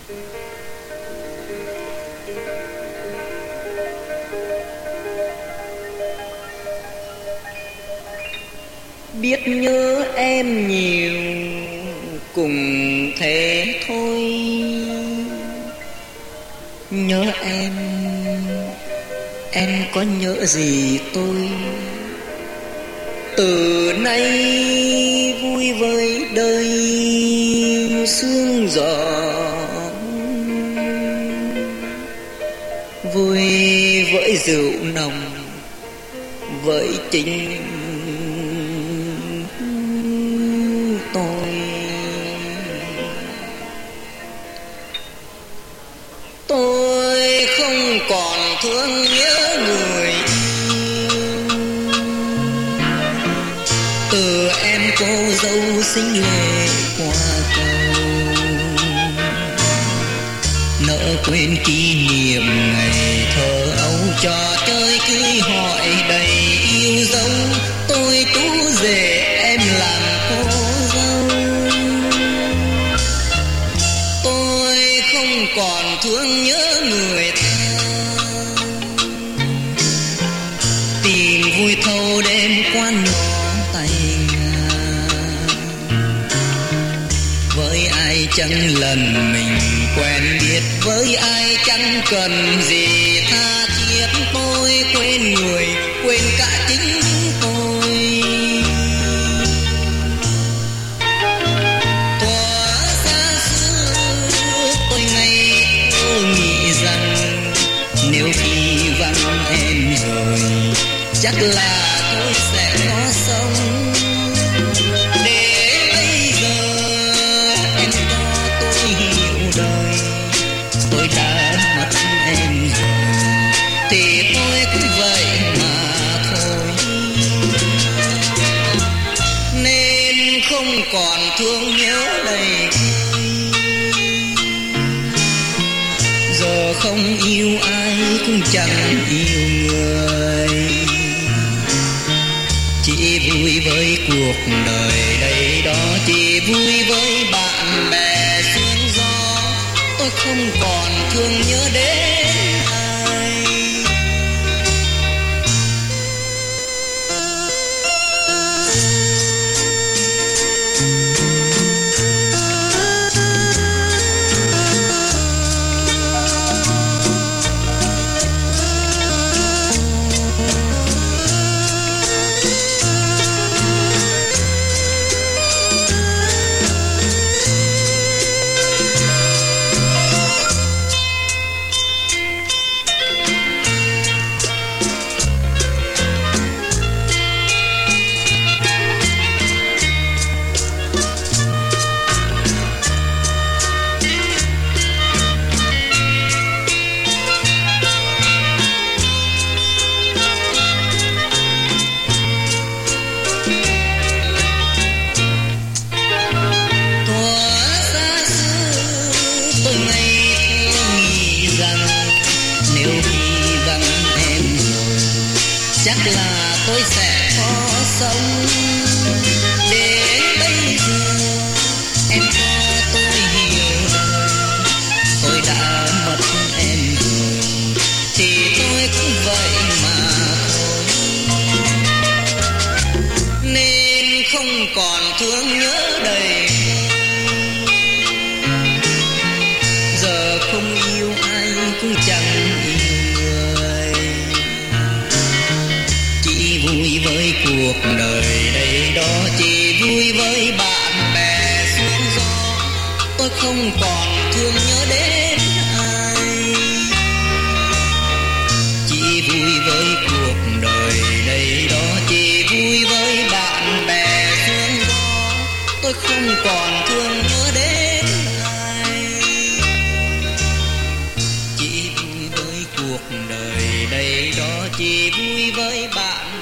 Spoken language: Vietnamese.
Biết nhớ em nhiều cùng thế thôi. Nhớ em có nhớ gì tôi? Từ nay vui với đời sương gió, vui với rượu nồng, với tình tôi không còn thương nhớ người yêu. Từ em cô dâu xinh lệ qua cầu, nỡ quên kỷ niệm ngày thơ ấu, trò chơi cưới hỏi đầy yêu dấu. Tôi tú rể em làm cô dâu. Tôi không còn thương nhớ người ta, tìm vui thâu đêm quan nhỏ tay ngà. Với ai chẳng lần mình quen biết, với ai chẳng cần gì tha thiết. Tôi quên người, quên cả chính tôi. Thuở xa xưa tôi ngây thơ nghĩ rằng nếu khi vắng em rồi chắc là tôi sẽ có sống. Để bây giờ em cho tôi hiểu đời, tôi đã mất em rồi thì tôi cũng vậy mà thôi. Nên không còn thương nhớ đầy vơi, giờ không yêu ai cũng chẳng yêu người. Chỉ vui với cuộc đời đây đó, chỉ vui với bạn bè sương gió. Tôi không còn thương nhớ đến ai. Chắc là tôi sẽ có sống. Đến bây giờ em cho tôi hiểu đời, tôi đã mất em rồi thì tôi cũng vậy mà thôi. Nên không còn thương nhớ đầy vơi, giờ không yêu ai cũng chẳng yêu người. Chỉ vui với cuộc đời đây đó, chỉ vui với bạn bè sương gió. Tôi không còn thương nhớ đến ai, chỉ vui với cuộc đời đây đó, chỉ vui với bạn bè sương gió. Tôi không còn thương nhớ đến ai, chỉ vui với cuộc đời đây đó, chỉ vui với bạn